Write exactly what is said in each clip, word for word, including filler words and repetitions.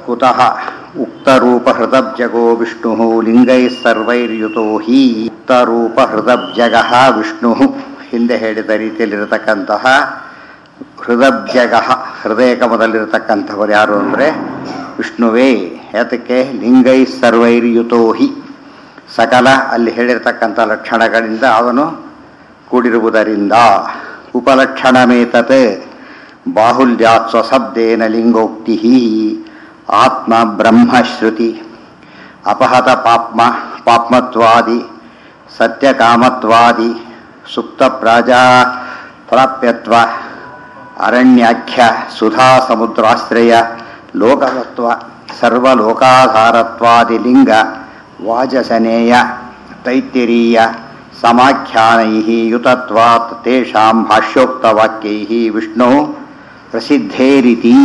ಕುತಃ ಉಕ್ತರೂಪಹೃತಬ್ಜಗೋ ವಿಷ್ಣುಃ ಲಿಂಗೈಃ ಸರ್ವೈರ್ಯುತೋ ಹಿ ಉಕ್ತರೂಪಹೃತಬ್ಜಗಃ ವಿಷ್ಣುಃ ಹಿಂದೆ ಹೇಳಿದ ರೀತಿಯಲ್ಲಿರತಕ್ಕಂತಹ ಹೃದಬ್ಜಗಃ ಹೃದಯ ಕಮದಲ್ಲಿರತಕ್ಕಂಥವರು ಯಾರು ಅಂದರೆ ವಿಷ್ಣುವೇ. ಯಾತಕ್ಕೆ? ಲಿಂಗೈಃ ಸರ್ವೈರ್ಯುತೋ ಹಿ ಸಕಲ ಅಲ್ಲಿ ಹೇಳಿರತಕ್ಕಂಥ ಲಕ್ಷಣಗಳಿಂದ ಅವನು ಕೂಡಿರುವುದರಿಂದ. ಉಪಲಕ್ಷಣಮೇತತ್ ಬಾಹುಲ್ಯಾತ್ ಸ್ವಶಬ್ದೇನ ಲಿಂಗೋಕ್ತಿ ಆತ್ಮ ಬ್ರಹ್ಮಶ್ರುತಿ ಅಪಹತ ಪಾಪ್ಮ ಪಾಪ್ಮತ್ವಾದಿ ಸತ್ಯಕಾಮತ್ವಾದಿ ಸುಪ್ತ ಪ್ರಾಜಾ ಪ್ರಾಪ್ಯತ್ವ ಅರಣ್ಯಾಖ್ಯ ಸುಧಾ ಸಮುದ್ರಾಶ್ರಯ ಲೋಕವತ್ವ ಸರ್ವಲೋಕಾಧಾರತ್ವಾದಿ ಲಿಂಗ ವಾಜಸನೇಯ ತೈತ್ತಿರೀಯ ಸಮಾಖ್ಯಾನೈಃ ಯುತತ್ವಾತ್ ತೇಷಾಂ ಭಾಷ್ಯೋಕ್ತವಾಕ್ಯೈಃ ವಿಷ್ಣು ಪ್ರಸಿದ್ಧೇರಿತಿ.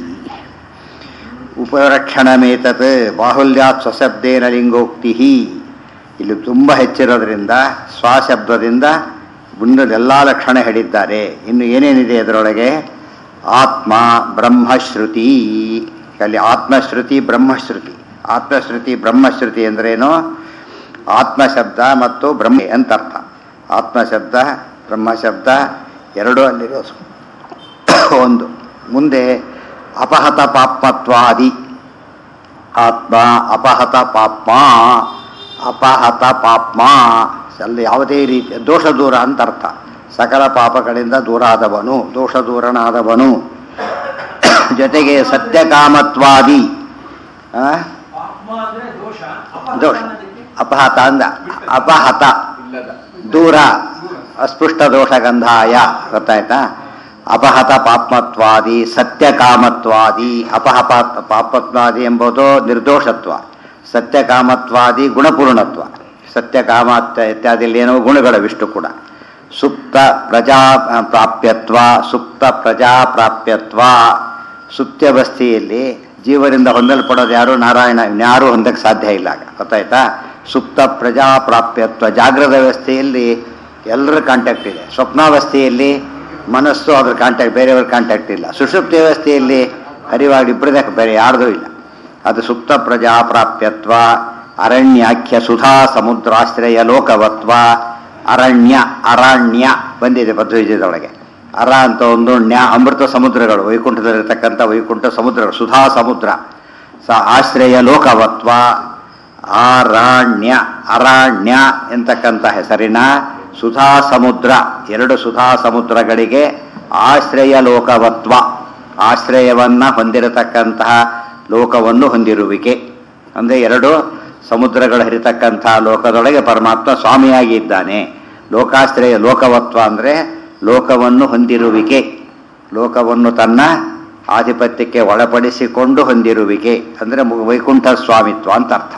ಉಪರಕ್ಷಣಮೇತತ್ ಬಾಹುಲ್ಯಾತ್ ಸ್ವಶಬ್ದೇನ ಲಿಂಗೋಕ್ತಿ. ಇಲ್ಲಿ ತುಂಬ ಹೆಚ್ಚಿರೋದ್ರಿಂದ ಸ್ವಶಬ್ದದಿಂದ ಮುಂದೆಲ್ಲ ಲಕ್ಷಣ ಹೇಳಿದ್ದಾರೆ. ಇನ್ನು ಏನೇನಿದೆ ಅದರೊಳಗೆ? ಆತ್ಮ ಬ್ರಹ್ಮಶ್ರುತಿ. ಅಲ್ಲಿ ಆತ್ಮಶ್ರುತಿ ಬ್ರಹ್ಮಶ್ರುತಿ. ಆತ್ಮಶ್ರುತಿ ಬ್ರಹ್ಮಶ್ರುತಿ ಅಂದ್ರೇನು? ಆತ್ಮಶಬ್ದ ಮತ್ತು ಬ್ರಹ್ಮ ಅಂತ ಅರ್ಥ. ಆತ್ಮಶಬ್ದ ಬ್ರಹ್ಮಶಬ್ದ ಎರಡು ಅಲ್ಲಿರೋ ಒಂದು. ಮುಂದೆ ಅಪಹತ ಪಾಪ್ಮತ್ವಾದಿ. ಆತ್ಮ ಅಪಹತ ಪಾಪ್ಮ ಅಪಹತ ಪಾಪ್ಮ ಅಲ್ಲಿ ಯಾವುದೇ ರೀತಿಯ ದೋಷ ದೂರ ಅಂತ ಅರ್ಥ. ಸಕಲ ಪಾಪಗಳಿಂದ ದೂರ ಆದವನು, ದೋಷ ದೂರನಾದವನು. ಜೊತೆಗೆ ಸತ್ಯಕಾಮತ್ವಾದಿ ದೋಷ ಅಪಹತ ಅಂದ ಅಪಹತ ದೂರ ಅಸ್ಪೃಷ್ಟ ದೋಷಗಂಧಾಯ. ಗೊತ್ತಾಯ್ತಾ? ಅಪಹತ ಪಾಪ್ಮತ್ವಾದಿ ಸತ್ಯಕಾಮತ್ವಾದಿ. ಅಪಹಪ ಪಾಪತ್ವಾದಿ ಎಂಬುದು ನಿರ್ದೋಷತ್ವ, ಸತ್ಯಕಾಮತ್ವಾದಿ ಗುಣಪೂರ್ಣತ್ವ. ಸತ್ಯಕಾಮ ಇತ್ಯಾದಿಯಲ್ಲಿ ಏನೋ ಗುಣಗಳವಿಷ್ಟು ಕೂಡ. ಸುಪ್ತ ಪ್ರಜಾ ಪ್ರಾಪ್ಯತ್ವ ಸುಪ್ತ ಪ್ರಜಾ ಪ್ರಾಪ್ಯತ್ವ. ಸುಪ್ತ್ಯವಸ್ಥೆಯಲ್ಲಿ ಜೀವರಿಂದ ಹೊಂದಲ್ಪಡೋದು ಯಾರು? ನಾರಾಯಣ. ಇನ್ಯಾರೂ ಹೊಂದಕ್ಕೆ ಸಾಧ್ಯ ಇಲ್ಲ. ಗೊತ್ತಾಯ್ತಾ? ಸುಪ್ತ ಪ್ರಜಾ ಪ್ರಾಪ್ಯತ್ವ. ಜಾಗೃತ ವ್ಯವಸ್ಥೆಯಲ್ಲಿ ಎಲ್ಲರ ಕಾಂಟ್ಯಾಕ್ಟ್ ಇದೆ. ಸ್ವಪ್ನಾವಸ್ಥೆಯಲ್ಲಿ ಮನಸ್ಸು ಅದ್ರ ಕಾಂಟ್ಯಾಕ್ಟ್, ಬೇರೆಯವ್ರ ಕಾಂಟ್ಯಾಕ್ಟ್ ಇಲ್ಲ. ಸುಷುಪ್ತಿ ವ್ಯವಸ್ಥೆಯಲ್ಲಿ ಹರಿವಾಗಿ ಇಬ್ಬರದೇ, ಬೇರೆ ಯಾರ್ದೂ ಇಲ್ಲ. ಅದು ಸುಪ್ತ ಪ್ರಜಾ ಪ್ರಾಪ್ಯತ್ವ. ಅರಣ್ಯಾಖ್ಯ ಸುಧಾ ಸಮುದ್ರಾಶ್ರಯ ಲೋಕವತ್ವ. ಅರಣ್ಯ ಅರಣ್ಯ ಬಂದಿದೆ ಪದ್ಧತಿಯೊಳಗೆ. ಅರ ಅಂತ ಒಂದು ನ್ಯಾ ಅಮೃತ ಸಮುದ್ರಗಳು, ವೈಕುಂಠದಲ್ಲಿರ್ತಕ್ಕಂಥ ವೈಕುಂಠ ಸಮುದ್ರಗಳು, ಸುಧಾ ಸಮುದ್ರ. ಸ ಆಶ್ರಯ ಲೋಕವತ್ವ. ಅರಣ್ಯ ಅರಣ್ಯ ಎಂತಕ್ಕಂಥ ಹೆಸರಿನ ಸುಧಾ ಸಮುದ್ರ, ಎರಡು ಸುಧಾ ಸಮುದ್ರಗಳಿಗೆ ಆಶ್ರಯ ಲೋಕವತ್ವ. ಆಶ್ರಯವನ್ನ ಹೊಂದಿರತಕ್ಕಂತಹ ಲೋಕವನ್ನು ಹೊಂದಿರುವಿಕೆ. ಅಂದರೆ ಎರಡು ಸಮುದ್ರಗಳು ಹರಿತಕ್ಕಂಥ ಲೋಕದೊಳಗೆ ಪರಮಾತ್ಮ ಸ್ವಾಮಿಯಾಗಿ ಇದ್ದಾನೆ. ಲೋಕಾಶ್ರಯ ಲೋಕವತ್ವ ಅಂದರೆ ಲೋಕವನ್ನು ಹೊಂದಿರುವಿಕೆ, ಲೋಕವನ್ನು ತನ್ನ ಆಧಿಪತ್ಯಕ್ಕೆ ಒಳಪಡಿಸಿಕೊಂಡು ಹೊಂದಿರುವಿಕೆ ಅಂದರೆ ವೈಕುಂಠ ಸ್ವಾಮಿತ್ವ ಅಂತ ಅರ್ಥ.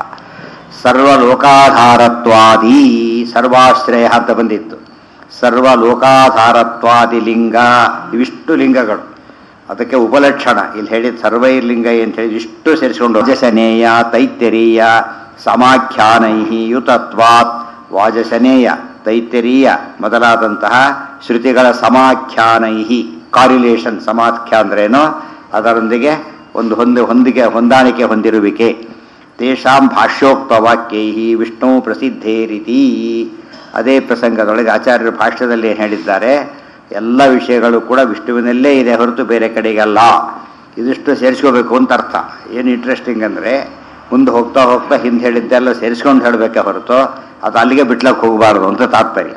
ಸರ್ವಲೋಕಾಧಾರತ್ವಾದಿ ಸರ್ವಾಶ್ರಯ ಅಂತ ಬಂದಿತ್ತು. ಸರ್ವಲೋಕಾಧಾರತ್ವಾದಿ ಲಿಂಗ, ಇವಿಷ್ಟು ಲಿಂಗಗಳು. ಅದಕ್ಕೆ ಉಪಲಕ್ಷಣ ಇಲ್ಲಿ ಹೇಳಿದ ಸರ್ವೈರ್ಲಿಂಗ ಅಂತ ಹೇಳಿ ಇಷ್ಟು ಸೇರಿಸಿಕೊಂಡು ವಾಜಸನೇಯ ತೈತ್ತಿರೀಯ ಸಮಾಖ್ಯಾನೈಃ ಯುತತ್ವಾತ್. ವಾಜಸನೇಯ ತೈತ್ತಿರೀಯ ಮೊದಲಾದಂತಹ ಶ್ರುತಿಗಳ ಸಮಾಖ್ಯಾನೈಃ ಕಾರಿಲೇಷನ್. ಸಮಾಖ್ಯ ಅಂದ್ರೇನೋ ಅದರೊಂದಿಗೆ ಒಂದು ಹೊಂದಿ ಹೊಂದಿಗೆ ಹೊಂದಾಣಿಕೆ ಹೊಂದಿರುವಿಕೆ. ತೇಷಾಂ ಭಾಷ್ಯೋಕ್ತ ವಾಕ್ಯೈಃ ವಿಷ್ಣು ಪ್ರಸಿದ್ಧೇರಿತಿ. ಅದೇ ಪ್ರಸಂಗದೊಳಗೆ ಆಚಾರ್ಯರು ಭಾಷ್ಯದಲ್ಲಿ ಏನು ಹೇಳಿದ್ದಾರೆ? ಎಲ್ಲ ವಿಷಯಗಳು ಕೂಡ ವಿಷ್ಣುವಿನಲ್ಲೇ ಇದೆ ಹೊರತು ಬೇರೆ ಕಡೆಗಲ್ಲ. ಇದಿಷ್ಟು ಸೇರಿಸ್ಕೋಬೇಕು ಅಂತ ಅರ್ಥ. ಏನು ಇಂಟ್ರೆಸ್ಟಿಂಗ್ ಅಂದರೆ ಮುಂದೆ ಹೋಗ್ತಾ ಹೋಗ್ತಾ ಹಿಂದೆ ಹೇಳಿದ್ದೆಲ್ಲ ಸೇರಿಸ್ಕೊಂಡು ಹೇಳಬೇಕೆ ಹೊರತು ಅದು ಅಲ್ಲಿಗೆ ಬಿಟ್ಲಕ್ಕೆ ಹೋಗಬಾರ್ದು ಅಂತ ತಾತ್ಪರ್ಯ.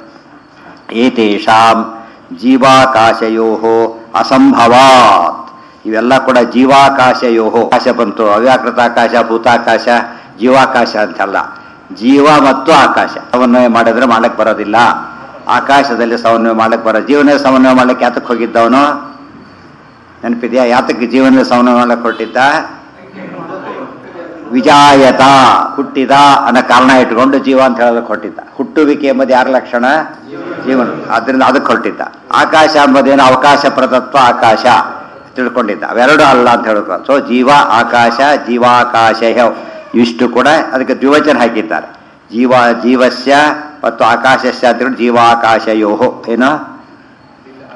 ಏತೇಷಾಂ ಜೀವಾಕಾಶಯೋ ಅಸಂಭವಾತ್. ಇವೆಲ್ಲ ಕೂಡ ಜೀವಾಕಾಶಯೋ. ಆಕಾಶ ಬಂತು, ಅವ್ಯಾಕೃತಾಕಾಶ ಭೂತಾಕಾಶ ಜೀವಾಕಾಶ ಅಂತಲ್ಲ. ಜೀವ ಮತ್ತು ಆಕಾಶ ಸಮನ್ವಯ ಮಾಡಿದ್ರೆ ಮಾಡಕ್ಕೆ ಬರೋದಿಲ್ಲ. ಆಕಾಶದಲ್ಲಿ ಸಮನ್ವಯ ಮಾಡಕ್ಕೆ ಬರೋ. ಜೀವನದ ಸಮನ್ವಯ ಮಾಡಕ್ಕೆ ಯಾತಕ್ಕೆ ಹೋಗಿದ್ದವನು ನೆನಪಿದೆಯಾ? ಯಾತಕ್ಕೆ ಜೀವನದ ಸಮನ್ವಯ ಮಾಡಕ್ಕೆ ಹೊರಟಿದ್ದ? ವಿಜಾಯತ ಹುಟ್ಟಿದ ಅನ್ನೋ ಕಾರಣ ಇಟ್ಕೊಂಡು ಜೀವ ಅಂತ ಹೇಳೋದಕ್ಕೆ ಹೊರಟಿದ್ದ. ಹುಟ್ಟುವಿಕೆ ಎಂಬುದು ಯಾರ ಲಕ್ಷಣ? ಜೀವನ. ಆದ್ದರಿಂದ ಅದಕ್ಕೆ ಹೊರಟಿದ್ದ. ಆಕಾಶ ಎಂಬುದೇನು? ಅವಕಾಶ ಪ್ರದತ್ವ ಆಕಾಶ ತಿಳ್ಕೊಂಡಿದ್ದ. ಅವೆರಡು ಅಲ್ಲ ಅಂತ ಹೇಳಿದ್ರು. ಸೊ ಜೀವ ಆಕಾಶ ಜೀವಾಕಾಶ ಇಷ್ಟು ಕೂಡ ಅದಕ್ಕೆ ದ್ವಿವಚನ ಹಾಕಿದ್ದಾರೆ. ಜೀವ ಜೀವಸ್ಯ ಮತ್ತು ಆಕಾಶಸ್ಯ ಅಂತ ಜೀವಾಕಾಶಯೋ. ಏನೋ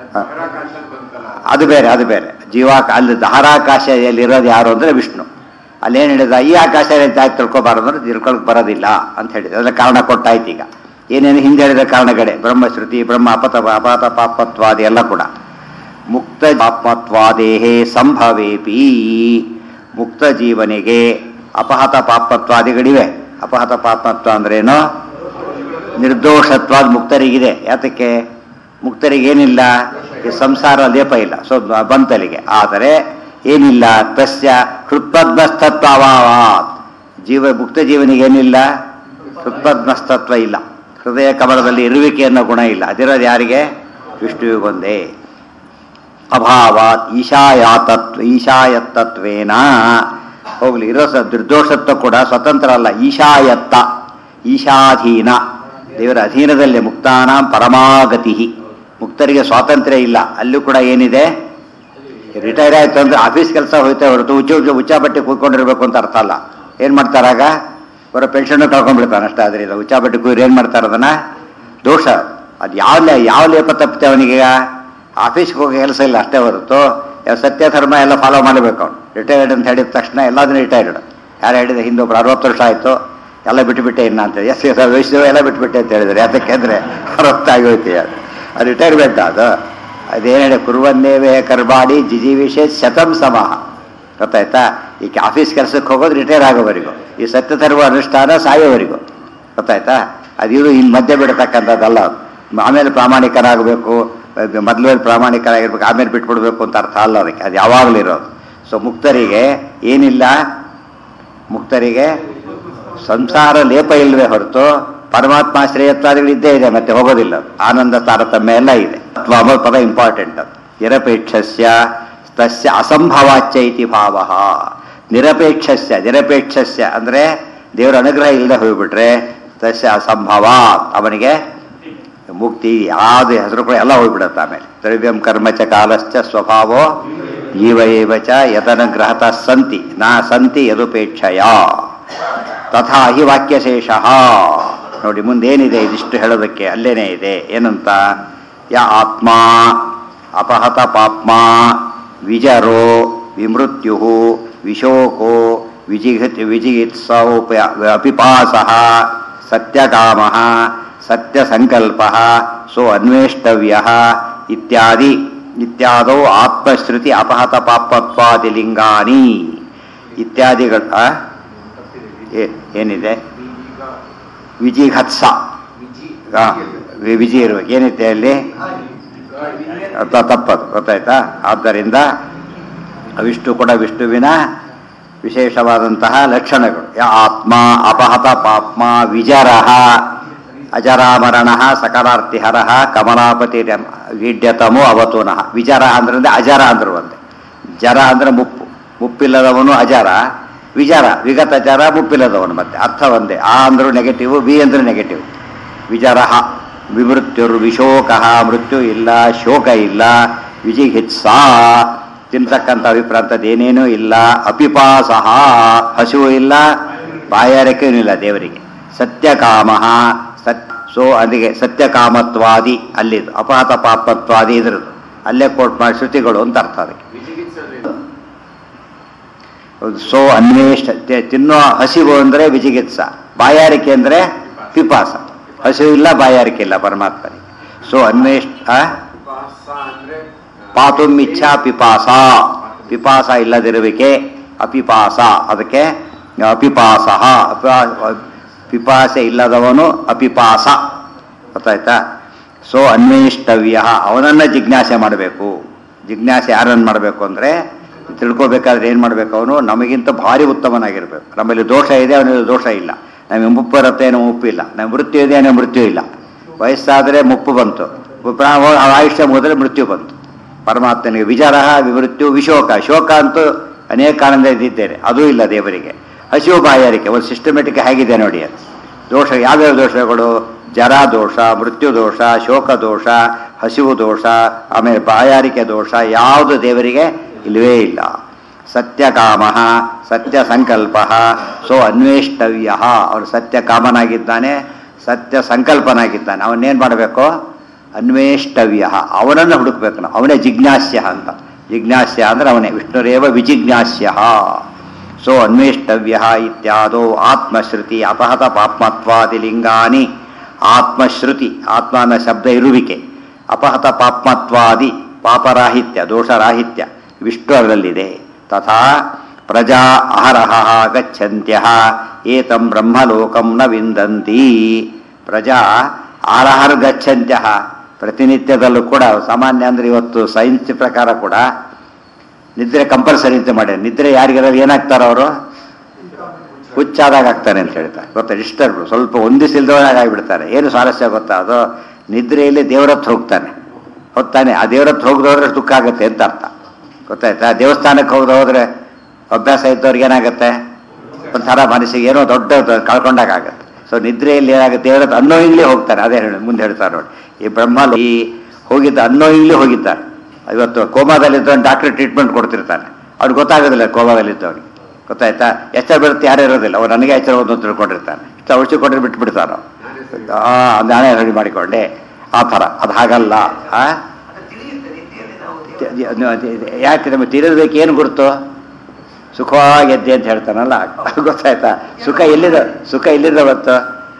ಅದು ಬೇರೆ, ಅದು ಬೇರೆ. ಜೀವಾ ಅಲ್ಲಿ ಧಾರಾಕಾಶ ಎಲ್ಲಿರೋದು ಯಾರು ಅಂದರೆ ವಿಷ್ಣು. ಅಲ್ಲೇನು ಹೇಳಿದ, ಈ ಆಕಾಶ ಆಯ್ತು ತಿಳ್ಕೊಬಾರದು ಅಂದ್ರೆ ತಿಳ್ಕೊಳಕ್ಕೆ ಬರೋದಿಲ್ಲ ಅಂತ ಹೇಳಿದ. ಅದರ ಕಾರಣ ಕೊಟ್ಟಾಯ್ತು. ಈಗ ಏನೇನು ಹಿಂದೆ ಹೇಳಿದ ಕಾರಣಗಳೇ ಬ್ರಹ್ಮಶ್ರುತಿ, ಬ್ರಹ್ಮ ಅಪತ ಅಪಾತ ಪಾಪತ್ವಾದಿ ಎಲ್ಲ ಕೂಡ. ಮುಕ್ತ ಪಾಪತ್ವಾದೇಹೇ ಸಂಭವೇಪಿ, ಮುಕ್ತ ಜೀವನಿಗೆ ಅಪಹತ ಪಾಪತ್ವಾದಿಗಳಿವೆ. ಅಪಹತ ಪಾಪತ್ವ ಅಂದ್ರೇನು? ನಿರ್ದೋಷತ್ವಾದ ಮುಕ್ತರಿಗಿದೆ. ಯಾತಕ್ಕೆ? ಮುಕ್ತರಿಗೇನಿಲ್ಲ, ಈ ಸಂಸಾರ ಲೇಪ ಇಲ್ಲ, ಸೊ ಬಂತಲಿಗೆ. ಆದರೆ ಏನಿಲ್ಲ, ತಸ್ಯ ಹೃತ್ಪದ್ಮಸ್ತತ್ವಾತ್, ಜೀವ ಮುಕ್ತ ಜೀವನಿಗೇನಿಲ್ಲ, ಹೃತ್ಪದ್ಮಸ್ತತ್ವ ಇಲ್ಲ, ಹೃದಯ ಕಮಲದಲ್ಲಿ ಇರುವಿಕೆ ಅನ್ನೋ ಗುಣ ಇಲ್ಲ. ಅದಿರೋದು ಯಾರಿಗೆ? ವಿಷ್ಣುವಿಗೊಂದೇ. ಅಭಾವಾತ್ ಈಶಾಯಾತತ್ವ ಈಶಾಯತ್ತತ್ವೇನ, ಹೋಗ್ಲಿ ಇರೋ ಸ ನಿರ್ದೋಷತ್ವ ಕೂಡ ಸ್ವತಂತ್ರ ಅಲ್ಲ, ಈಶಾಯತ್ತ ಈಶಾಧೀನ, ದೇವರ ಅಧೀನದಲ್ಲೇ. ಮುಕ್ತಾನಾಂ ಪರಮಾಗತಿ, ಮುಕ್ತರಿಗೆ ಸ್ವಾತಂತ್ರ್ಯ ಇಲ್ಲ. ಅಲ್ಲೂ ಕೂಡ ಏನಿದೆ, ರಿಟೈರ್ ಆಯ್ತು ಅಂದ್ರೆ ಆಫೀಸ್ ಕೆಲಸ ಹೋಯ್ತಾ ಹೊರತು ಉಚ್ಚ ಉಚ್ಚ ಉಚ್ಚಾಬಟ್ಟೆ ಕೂತ್ಕೊಂಡಿರ್ಬೇಕು ಅಂತ ಅರ್ಥ ಅಲ್ಲ. ಏನು ಮಾಡ್ತಾರಾಗ? ಅವರ ಪೆನ್ಷನ್ನು ಕಳ್ಕೊಂಡ್ಬಿಡ್ತಾನೆ ಅಷ್ಟೇ. ಅದರಿಂದ ಉಚ್ಚಾಬಟ್ಟೆ ಕೂರಿ ಏನು ಮಾಡ್ತಾರೆ, ಅದನ್ನ ದೋಷ. ಅದು ಯಾವ ಯಾವ ಲೇಪ ತಪ್ಪಿತೆ ಅವನಿಗೀಗ? ಆಫೀಸ್ಗೆ ಹೋಗಿ ಕೆಲಸ ಇಲ್ಲ ಅಷ್ಟೇ ಹೊರತು ಸತ್ಯ ಧರ್ಮ ಎಲ್ಲ ಫಾಲೋ ಮಾಡಬೇಕು ಅವನು. ರಿಟೈರ್ಡ್ ಅಂತ ಹೇಳಿದ ತಕ್ಷಣ ಎಲ್ಲದನ್ನೂ ರಿಟೈರ್ಡ್. ಯಾರು ಹೇಳಿದ, ಹಿಂದೊಬ್ರು ಅರವತ್ತು ವರ್ಷ ಆಯಿತು ಎಲ್ಲ ಬಿಟ್ಟುಬಿಟ್ಟೆ ಇನ್ನ ಅಂತ, ಎಸ್ ಎಸ್ ವಯಸ್ಸು ಎಲ್ಲ ಬಿಟ್ಟುಬಿಟ್ಟೆ ಅಂತ ಹೇಳಿದ್ರು. ಯಾತಕ್ಕೆಂದರೆ ಅರವತ್ತಾಗಿ ಹೋಯ್ತು ಅದು, ಅದು ರಿಟೈರ್ಮೆಂಟ್. ಅದು ಅದೇನು ಹೇಳಿ, ಕುರುವನ್ನೇವೇ ಕರ್ಬಾಡಿ ಜಿಜಿವಿಷೆ ಶತಂ ಸಮಾಹ. ಗೊತ್ತಾಯ್ತಾ? ಈಗ ಆಫೀಸ್ ಕೆಲಸಕ್ಕೆ ಹೋಗೋದು ರಿಟೈರ್ ಆಗೋವರೆಗೂ, ಈ ಸತ್ಯ ಧರ್ಮ ಅನುಷ್ಠಾನ ಸಾಯೋವರೆಗೂ. ಗೊತ್ತಾಯ್ತಾ? ಅದು ಇದು ಇನ್ನು ಮಧ್ಯೆ ಬಿಡತಕ್ಕಂಥದ್ದಲ್ಲ. ಆಮೇಲೆ ಪ್ರಾಮಾಣಿಕರಾಗಬೇಕು, ಮೊದಲು ಪ್ರಾಮಾಣಿಕರಾಗಿರ್ಬೇಕು, ಆಮೇಲೆ ಬಿಟ್ಬಿಡ್ಬೇಕು ಅಂತ ಅರ್ಥ ಅಲ್ಲ ಅದಕ್ಕೆ. ಅದು ಯಾವಾಗಲೂ ಇರೋದು. ಸೊ ಮುಕ್ತರಿಗೆ ಏನಿಲ್ಲ, ಮುಕ್ತರಿಗೆ ಸಂಸಾರ ಲೇಪ ಇಲ್ಲವೇ ಹೊರತು ಪರಮಾತ್ಮ ಶ್ರೇಯತ್ವಾದಿಗಳು ಇದ್ದೇ ಇದೆ, ಮತ್ತೆ ಹೋಗೋದಿಲ್ಲ. ಆನಂದ ತಾರತಮ್ಯ ಎಲ್ಲ ಇದೆ. ಅಥವಾ ಪದ ಇಂಪಾರ್ಟೆಂಟ್. ನಿರಪೇಕ್ಷಸ್ಯ ತಸ್ಯ ಅಸಂಭವಾಚ್ಯ ಇತಿ ಭಾವ. ನಿರಪೇಕ್ಷಸ್ಯ, ನಿರಪೇಕ್ಷಸ್ಯ ಅಂದರೆ ದೇವರ ಅನುಗ್ರಹ ಇಲ್ಲದೆ ಹೋಗ್ಬಿಟ್ರೆ ತಸ್ಯ ಅಸಂಭವ, ಅವನಿಗೆ ಮುಕ್ತಿ ಯಾವುದು ಹೆಸರು ಕೂಡ ಎಲ್ಲ ಹೋಗ್ಬಿಡುತ್ತೆ. ಆಮೇಲೆ ದ್ರವ್ಯಂ ಕರ್ಮಚ ಕಾಲಶ್ಚ ಸ್ವಭಾವೋ ಜೀವ ಏವ ಚ ಯದನುಗ್ರಹತ ಸಂತಿ ನಾ ಸಂತಿ ಯದುಪೇಕ್ಷಯ ತಥಾ ಹಿ ವಾಕ್ಯಶೇಷ. ನೋಡಿ ಮುಂದೇನಿದೆ ಇದಿಷ್ಟು ಹೇಳೋದಕ್ಕೆ, ಅಲ್ಲೇನೇ ಇದೆ. ಏನಂತ? ಯ ಆತ್ಮ ಅಪಹತ ಪಾಪ್ಮ ವಿಜರೋ ವಿಮೃತ್ಯು ವಿಶೋಕೋ ವಿಜಿಘತ್ ವಿಜಿಗಿತ್ಸೌಪ ಅಪಿಪಾಸಃ ಸತ್ಯಕಾಮಃ ಸತ್ಯಸಂಕಲ್ಪಃ ಸೋ ಅನ್ವೇಷ್ಟವ್ಯಃ ಇತ್ಯಾದಿ ಇತ್ಯಾದೌ ಆತ್ಮಶ್ರುತಿ ಅಪಹತ ಪಾಪತ್ವಾದಿ ಲಿಂಗಾನಿ ಇತ್ಯಾದಿಗಳ ಏನಿದೆ? ವಿಜಿಘತ್ಸ, ವಿಜಿ ಇರ್ಬೇಕು. ಏನಿದೆ ಅಲ್ಲಿ? ತಪ್ಪದು. ಗೊತ್ತಾಯ್ತಾ? ಆದ್ದರಿಂದ ಅವಿಷ್ಟು ಕೂಡ ವಿಷ್ಣುವಿನ ವಿಶೇಷವಾದಂತಹ ಲಕ್ಷಣಗಳು. ಯ ಆತ್ಮ ಅಪಹತ ಪಾಪ್ಮ ವಿಜರಃ ಅಜರಾಮರಣ ಸಕಲಾರ್ತಿಹರ ಕಮಲಾಪತಿ ವೀಡ್ಯತಮೋ ಅವತೂನಃ. ವಿಜರ ಅಂದ್ರೆ ಅಜರ ಅಂದ್ರು ಒಂದೇ. ಜರ ಅಂದ್ರೆ ಮುಪ್ಪು, ಮುಪ್ಪಿಲ್ಲದವನು ಅಜರ. ವಿಜರ ವಿಗತ ಜರ ಮುಪ್ಪಿಲ್ಲದವನು, ಮತ್ತೆ ಅರ್ಥ ಒಂದೇ. ಆ ಅಂದ್ರು ನೆಗೆಟಿವ್, ವಿ ಅಂದ್ರೆ ನೆಗೆಟಿವ್. ವಿಜರಃ ವಿಮೃತ್ಯುರ್ ವಿಶೋಕ, ಮೃತ್ಯು ಇಲ್ಲ, ಶೋಕ ಇಲ್ಲ. ವಿಜಿಹಿತ್ಸಾ ತಿನ್ತಕ್ಕಂಥ ಅಭಿಪ್ರಾಂತದ್ದು ಏನೇನೂ ಇಲ್ಲ. ಅಪಿಪಾಸಃ ಹಸಿವು ಇಲ್ಲ, ಬಾಯಾರಿಕೆಯೂ ಇಲ್ಲ ದೇವರಿಗೆ. ಸತ್ಯಕಾಮ ಸತ್ ಸೊ ಅಲ್ಲಿಗೆ ಸತ್ಯಕಾಮತ್ವಾದಿ ಅಲ್ಲಿದ್ದು, ಅಪಹತ ಪಾಪತ್ವಾದಿ ಇದ್ರದ್ದು ಅಲ್ಲೇ ಕೋಟ್ ಮಾಡಿ ಶ್ರುತಿಗಳು ಅಂತ ಅರ್ಥ ಅದಕ್ಕೆ. ಸೊ ಅನ್ವೇಷ ತಿನ್ನೋ ಹಸಿವು ಅಂದರೆ ವಿಜಿಗಿತ್ಸ, ಬಾಯಾರಿಕೆ ಅಂದರೆ ಪಿಪಾಸ. ಹಸಿವು ಇಲ್ಲ, ಬಾಯಾರಿಕೆ ಇಲ್ಲ ಪರಮಾತ್ಮನಿಗೆ. ಸೊ ಅನ್ವೇಷ ಪಾತುಂ ಇಚ್ಛಾ ಪಿಪಾಸ, ಪಿಪಾಸ ಇಲ್ಲದಿರುವಿಕೆ ಅಪಿಪಾಸ. ಅದಕ್ಕೆ ಅಪಿಪಾಸ, ಪಿಪಾಸೆ ಇಲ್ಲದವನು ಅಪಿಪಾಸ. ಗೊತ್ತಾಯ್ತಾ? ಸೊ ಅನ್ವೇಷ್ಟವ್ಯ, ಅವನನ್ನ ಜಿಜ್ಞಾಸೆ ಮಾಡಬೇಕು. ಜಿಜ್ಞಾಸೆ ಯಾರನ್ನು ಮಾಡಬೇಕು ಅಂದರೆ, ತಿಳ್ಕೊಬೇಕಾದ್ರೆ ಏನು ಮಾಡಬೇಕು? ಅವನು ನಮಗಿಂತ ಭಾರಿ ಉತ್ತಮನಾಗಿರ್ಬೇಕು. ನಮ್ಮಲ್ಲಿ ದೋಷ ಇದೆ, ಅವನಲ್ಲಿ ದೋಷ ಇಲ್ಲ. ನಮಗೆ ಮುಪ್ಪು ಇರುತ್ತೆ, ಏನೋ ಮುಪ್ಪು ಇಲ್ಲ. ನಮಗೆ ಮೃತ್ಯು ಇದೆ, ಏನೋ ಮೃತ್ಯು ಇಲ್ಲ. ವಯಸ್ಸಾದರೆ ಮುಪ್ಪು ಬಂತು, ಆಯುಷ್ಯ ಮುಗಿದ್ರೆ ಮೃತ್ಯು ಬಂತು. ಪರಮಾತ್ಮನಿಗೆ ವಿಚಾರ ವಿಮೃತ್ಯು ವಿಶೋಕ, ಶೋಕ ಅಂತೂ ಅನೇಕ ಕಾರಣದಿಂದ ಇದ್ದಿದ್ದೇನೆ, ಅದೂ ಇಲ್ಲ ದೇವರಿಗೆ. ಹಸಿವು ಬಾಯಾರಿಕೆ ಒಂದು ಸಿಸ್ಟಮೆಟಿಕ್ ಹೇಗಿದೆ ನೋಡಿ. ಅದು ದೋಷ ಯಾವ್ಯಾವ ದೋಷಗಳು? ಜರಾ ದೋಷ, ಮೃತ್ಯು ದೋಷ, ಶೋಕ ದೋಷ, ಹಸಿವು ದೋಷ, ಆಮೇಲೆ ಬಾಯಾರಿಕೆ ದೋಷ ಯಾವುದು ದೇವರಿಗೆ ಇಲ್ಲವೇ ಇಲ್ಲ. ಸತ್ಯಕಾಮ ಸತ್ಯ ಸಂಕಲ್ಪ ಸೊ ಅನ್ವೇಷ್ಟವ್ಯ, ಅವನು ಸತ್ಯ ಕಾಮನಾಗಿದ್ದಾನೆ, ಸತ್ಯ ಸಂಕಲ್ಪನಾಗಿದ್ದಾನೆ. ಅವನ್ನೇನು ಮಾಡಬೇಕು? ಅನ್ವೇಷ್ಟವ್ಯ, ಅವನನ್ನು ಹುಡುಕ್ಬೇಕು ನಾವು. ಅವನೇ ಜಿಜ್ಞಾಸ್ಯ ಅಂತ. ಜಿಜ್ಞಾಸ್ಯ ಅಂದ್ರೆ ಅವನೇ. ವಿಷ್ಣುರೇವ ವಿಜಿಜ್ಞಾಸ್ಯ. ಸೋ ಅನ್ವೇಷ್ಟವ್ಯ ಇತ್ಯಾದೋ ಆತ್ಮಶ್ರುತಿ ಅಪಹತ ಪಾಪ್ಮತ್ವಾದಿ ಲಿಂಗಾನಿ. ಆತ್ಮಶ್ರುತಿ, ಆತ್ಮ ಅನ್ನೋ ಶಬ್ದ ಇರುವಿಕೆ, ಅಪಹತ ಪಾಪ್ಮತ್ವಾದಿ ಪಾಪರಾಹಿತ್ಯ ದೋಷರಾಹಿತ್ಯ ವಿಷ್ಣು ಅದರಲ್ಲಿದೆ. ತಥಾ ಪ್ರಜಾ ಅಹರಹ ಗಚ್ಚಂತ್ಯ ಏತಂ ಬ್ರಹ್ಮಲೋಕಂ ನ ವಿಂದಂತಿ. ಪ್ರಜಾ ಆರಹರ್ ಗಚ್ಚಂತ್ಯ, ಪ್ರತಿನಿತ್ಯದಲ್ಲೂ ಕೂಡ ಸಾಮಾನ್ಯ ಅಂದರೆ ಇವತ್ತು ಸೈನ್ಸ್ ಪ್ರಕಾರ ಕೂಡ ನಿದ್ರೆ ಕಂಪಲ್ಸರಿ ಅಂತ ಮಾಡಿ. ನಿದ್ರೆ ಯಾರಿಗಾರ ಏನಾಗ್ತಾರೋ ಅವರು ಹುಚ್ಚಾದಾಗ ಆಗ್ತಾನೆ ಅಂತ ಹೇಳ್ತಾರೆ ಗೊತ್ತಾ. ಡಿಸ್ಟರ್ಬ್ ಸ್ವಲ್ಪ ಹೊಂದಿಸಿಲ್ದವನಾಗ ಆಗಿಬಿಡ್ತಾರೆ. ಏನು ಸ್ವಾರಸ್ಯ ಗೊತ್ತಾ, ಅದು ನಿದ್ರೆಯಲ್ಲಿ ದೇವರತ್ರ ಹೋಗ್ತಾನೆ ಹೋಗ್ತಾನೆ ಆ ದೇವರತ್ರ ಹೋಗದೋದ್ರೆ ದುಃಖ ಆಗುತ್ತೆ ಅಂತ ಅರ್ಥ ಗೊತ್ತಾಯ್ತಾ. ದೇವಸ್ಥಾನಕ್ಕೆ ಹೋಗದ ಹೋದ್ರೆ ಅಭ್ಯಾಸ ಇದ್ದವ್ರಿಗೆ ಏನಾಗುತ್ತೆ, ಒಂಥರ ಮನಸ್ಸಿಗೆ ಏನೋ ದೊಡ್ಡ ಕಳ್ಕೊಂಡಾಗ ಆಗುತ್ತೆ. ಸೊ ನಿದ್ರೆಯಲ್ಲಿ ಏನಾಗುತ್ತೆ, ದೇವರತ್ರ ಅನ್ನೋಯಿಂಗ್ಲೇ ಹೋಗ್ತಾರೆ. ಅದೇ ಹೇಳಿ ಮುಂದೆ ಹೇಳ್ತಾರೆ ನೋಡಿ, ಈ ಬ್ರಹ್ಮ ಈ ಹೋಗಿದ್ದ ಅನ್ನೋಯಿಂಗ್ಲೇ ಹೋಗಿದ್ದಾರೆ. ಇವತ್ತು ಕೋಮಾದಲ್ಲಿದ್ದವನು ಡಾಕ್ಟರ್ ಟ್ರೀಟ್ಮೆಂಟ್ ಕೊಡ್ತಿರ್ತಾನೆ, ಅವ್ನಿಗೆ ಗೊತ್ತಾಗೋದಿಲ್ಲ ಕೋಮಾದಲ್ಲಿದ್ದವನಿಗೆ ಗೊತ್ತಾಯ್ತಾ. ಎಚ್ಚರ ಬರುತ್ತೆ ಯಾರು ಇರೋದಿಲ್ಲ, ಅವ್ರು ನನಗೆ ಎಚ್ಚರ ಒಂದು ತಿಳ್ಕೊಂಡಿರ್ತಾನೆ. ಇಷ್ಟು ಔಷಧಿ ಕೊಟ್ಟರೆ ಬಿಟ್ಬಿಡ್ತಾರೋ, ನಾನೇ ರೆಡಿ ಮಾಡಿಕೊಂಡೆ ಆ ಥರ. ಅದು ಹಾಗಲ್ಲ. ಯಾಕೆ ನಮಗೆ ತಿಳಿದಕ್ಕೆ ಏನು ಗುರುತು, ಸುಖವಾಗಿದ್ದೆ ಅಂತ ಹೇಳ್ತಾನಲ್ಲ ಗೊತ್ತಾಯ್ತಾ. ಸುಖ ಎಲ್ಲಿದ ಸುಖ ಎಲ್ಲಿಂದ ಬಂತು,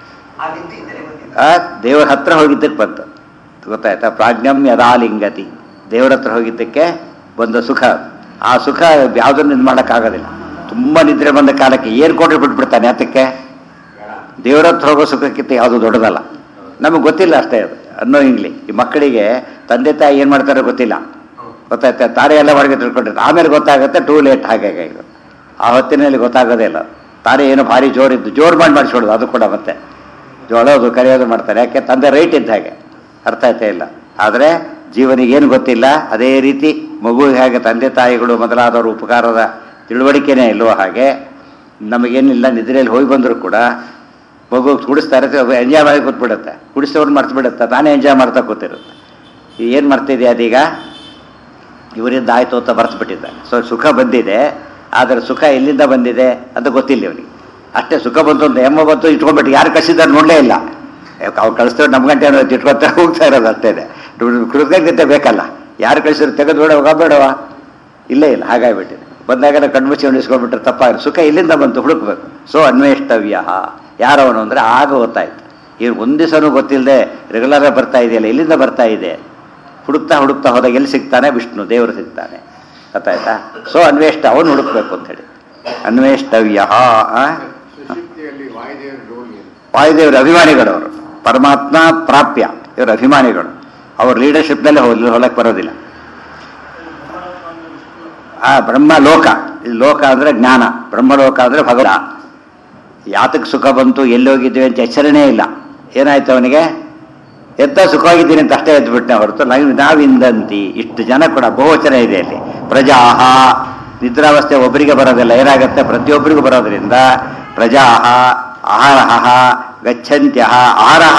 ಆ ದೇವರ ಹತ್ರ ಹೋಗಿದ್ದಕ್ಕೆ ಬಂತು ಗೊತ್ತಾಯ್ತಾ. ಪ್ರಾಜ್ಞಂ ಯದಾಲಿಂಗತಿ, ದೇವರ ಹತ್ರ ಹೋಗಿದ್ದಕ್ಕೆ ಬಂದ ಸುಖ. ಆ ಸುಖ ಯಾವುದನ್ನು ಇದು ಮಾಡೋಕ್ಕಾಗೋದಿಲ್ಲ. ತುಂಬ ನಿದ್ರೆ ಬಂದ ಕಾಲಕ್ಕೆ ಏನು ಕೊಟ್ಟರೆ ಬಿಟ್ಬಿಡ್ತಾನೆ. ಅದಕ್ಕೆ ದೇವರ ಹತ್ರ ಹೋಗೋ ಸುಖಕ್ಕಿಂತ ಯಾವುದು ದೊಡ್ಡದಲ್ಲ. ನಮಗೆ ಗೊತ್ತಿಲ್ಲ ಅಷ್ಟೇ ಅದು ಅನ್ನೋ ಇಂಗ್ಲಿ. ಈ ಮಕ್ಕಳಿಗೆ ತಂದೆ ತಾಯಿ ಏನು ಮಾಡ್ತಾರೋ ಗೊತ್ತಿಲ್ಲ ಗೊತ್ತಾಯ್ತಾ. ತಾರೆ ಎಲ್ಲ ಹೊರಗೆ ತಿಳ್ಕೊಂಡಿರ್ತಾರೆ, ಆಮೇಲೆ ಗೊತ್ತಾಗುತ್ತೆ ಟೂ ಲೇಟ್. ಹಾಗಾಗಿ ಇದು ಆ ಹೊತ್ತಿನಲ್ಲಿ ಗೊತ್ತಾಗೋದೇ ಇಲ್ಲ. ತಾರೆ ಏನು ಭಾರಿ ಜೋರಿದ್ದು ಜೋರು ಮಾಡಿ ಮಾಡಿಸ್ಕೊಡೋದು, ಅದು ಕೂಡ ಮತ್ತೆ ಜೋಳೋದು ಕರೆಯೋದು ಮಾಡ್ತಾರೆ. ಯಾಕೆ ತಂದೆ ರೈಟ್ ಇದ್ದ ಹಾಗೆ, ಅರ್ಥ ಆಯ್ತಾ ಇಲ್ಲ. ಆದರೆ ಜೀವನಿಗೇನು ಗೊತ್ತಿಲ್ಲ. ಅದೇ ರೀತಿ ಮಗುವಿಗೆ ಹಾಗೆ ತಂದೆ ತಾಯಿಗಳು ಮೊದಲಾದವರು ಉಪಕಾರದ ತಿಳುವಳಿಕೆನೇ ಇಲ್ಲವೋ ಹಾಗೆ ನಮಗೇನಿಲ್ಲ. ನಿದ್ರೆಯಲ್ಲಿ ಹೋಗಿ ಬಂದರೂ ಕೂಡ ಮಗು ಕುಡಿಸ್ತಾರೆ, ಎಂಜಾಯ್ ಮಾಡಿ ಕೂತ್ಬಿಡುತ್ತೆ. ಕುಡಿಸೋರು ಮರ್ತ್ಬಿಡುತ್ತೆ, ತಾನೇ ಎಂಜಾಯ್ ಮಾಡ್ತಾ ಕೂತಿರುತ್ತೆ. ಏನು ಮಾಡ್ತಿದೆ ಅದೀಗ, ಇವರಿಂದ ಆಯಿತು ಅಂತ ಮರ್ತ್ಬಿಟ್ಟಿದ್ದಾನೆ. ಸೊ ಸುಖ ಬಂದಿದೆ, ಆದರೆ ಸುಖ ಎಲ್ಲಿಂದ ಬಂದಿದೆ ಅಂತ ಗೊತ್ತಿಲ್ಲ ಇವನಿಗೆ. ಅಷ್ಟೇ ಸುಖ ಬಂತು ಅಂತ ಎಮ್ಮ ಬಂತು ಇಟ್ಕೊಂಡ್ಬಿಟ್ಟು ಯಾರು ಕಳಿಸಿದ್ದಾರೆ ನೋಡಲೇ ಇಲ್ಲ. ಅವ್ರು ಕಳಿಸ್ತೇವೆ ನಮ್ಮ ಗಂಟೆ ಅನ್ನೋದು ಇಟ್ಕೊತಾರೆ ಹೋಗ್ತಾ ಇರೋದು ಅಷ್ಟೇ. ಕೃತಜ್ಞತೆ ಬೇಕಲ್ಲ, ಯಾರು ಕಳಿಸಿದ್ರು ತೆಗೆದು ಬೇಡ ಹೋಗಬೇಡವಾ, ಇಲ್ಲೇ ಇಲ್ಲ. ಹಾಗಾಗಿಬಿಟ್ಟಿದೆ. ಬಂದಾಗ ಕಣ್ಮುಚ್ಚಿ ಉಳಿಸ್ಕೊಂಡ್ಬಿಟ್ರೆ ತಪ್ಪಾಗ ಸುಖ ಇಲ್ಲಿಂದ ಬಂತು ಹುಡುಕ್ಬೇಕು. ಸೊ ಅನ್ವೇಷ್ಟವ್ಯ ಯಾರವನು ಅಂದರೆ ಆಗ ಗೊತ್ತಾಯ್ತು. ಇವ್ರು ಒಂದಿವಸನೂ ಗೊತ್ತಿಲ್ಲದೆ ರೆಗ್ಯುಲರ್ ಬರ್ತಾ ಇದೆಯಲ್ಲ, ಎಲ್ಲಿಂದ ಬರ್ತಾ ಇದೆ ಹುಡುಕ್ತಾ ಹುಡುಕ್ತಾ ಹೋದಾಗ ಎಲ್ಲಿ ಸಿಗ್ತಾನೆ, ವಿಷ್ಣು ದೇವರು ಸಿಗ್ತಾನೆ. ಗೊತ್ತಾಯ್ತಾ. ಸೊ ಅನ್ವೇಷ್ಟ ಅವನು ಹುಡುಕ್ಬೇಕು ಅಂತ ಹೇಳಿ ಅನ್ವೇಷ್ಟವ್ಯ. ವಾಯುದೇವರು ಅಭಿಮಾನಿಗಳವರು, ಪರಮಾತ್ಮ ಪ್ರಾಪ್ಯ ಇವರು ಅಭಿಮಾನಿಗಳು. ಅವ್ರ ಲೀಡರ್ಶಿಪ್ನಲ್ಲೇ ಹೋಗಿ ಹೊಲಕ್ಕೆ ಬರೋದಿಲ್ಲ. ಆ ಬ್ರಹ್ಮಲೋಕ, ಇದು ಲೋಕ ಅಂದರೆ ಜ್ಞಾನ, ಬ್ರಹ್ಮಲೋಕ ಅಂದರೆ ಭಗವಂತ. ಯಾತಕ್ಕೆ ಸುಖ ಬಂತು, ಎಲ್ಲಿ ಹೋಗಿದ್ದೀವಿ ಅಂತ ಎಚ್ಚರಣೆ ಇಲ್ಲ. ಏನಾಯ್ತು ಅವನಿಗೆ, ಎತ್ತ ಸುಖವಾಗಿದ್ದೀನಿ ಅಂತ ಅಷ್ಟೇ ಎದ್ದುಬಿಟ್ಟೆ ಹೊರತು ನಾವು ನಾವಿಂದಂತಿ. ಇಷ್ಟು ಜನ ಕೂಡ ಬಹುವಚನ ಇದೆ ಅಲ್ಲಿ. ಪ್ರಜಾಹ ನಿದ್ರಾವಸ್ಥೆ ಒಬ್ಬರಿಗೆ ಬರೋದಿಲ್ಲ, ಏನಾಗುತ್ತೆ ಪ್ರತಿಯೊಬ್ಬರಿಗೂ ಬರೋದ್ರಿಂದ ಪ್ರಜಾಹ ಆಹಾರಹ ಗಚ್ಚಂತ್ಯ. ಆಹಾರಹ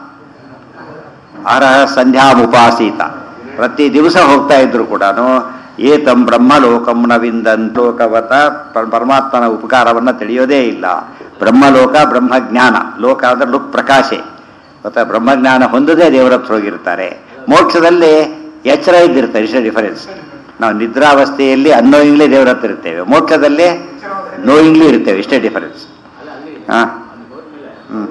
ಆಹಾರ ಸಂಧ್ಯಾಮುಪಾಸೀತ, ಪ್ರತಿ ದಿವಸ ಹೋಗ್ತಾ ಇದ್ರು ಕೂಡ ಏತಂ ಬ್ರಹ್ಮಲೋಕಂ ನ ವಿಂದಂತ. ಲೋಕವತ ಪರಮಾತ್ಮನ ಉಪಕಾರವನ್ನು ತಿಳಿಯೋದೇ ಇಲ್ಲ. ಬ್ರಹ್ಮಲೋಕ ಬ್ರಹ್ಮಜ್ಞಾನ, ಲೋಕ ಅಂದರೆ ಲುಕ್ ಪ್ರಕಾಶೆ ಗೊತ್ತಾ. ಬ್ರಹ್ಮಜ್ಞಾನ ಹೊಂದದೇ ದೇವರ ಹತ್ರ ಹೋಗಿರ್ತಾರೆ. ಮೋಕ್ಷದಲ್ಲಿ ಎಚ್ಚರ ಇದ್ದಿರ್ತಾರೆ, ಇಷ್ಟೇ ಡಿಫರೆನ್ಸ್. ನಾವು ನಿದ್ರಾವಸ್ಥೆಯಲ್ಲಿ ಅನ್ನೋಯಿಂಗ್ಲೇ ದೇವರ ಹತ್ರ ಇರ್ತೇವೆ, ಮೋಕ್ಷದಲ್ಲಿ ನೋಯಿಂಗ್ಲಿ ಇರ್ತೇವೆ, ಇಷ್ಟೇ ಡಿಫರೆನ್ಸ್. ಹಾಂ ಹ್ಞೂ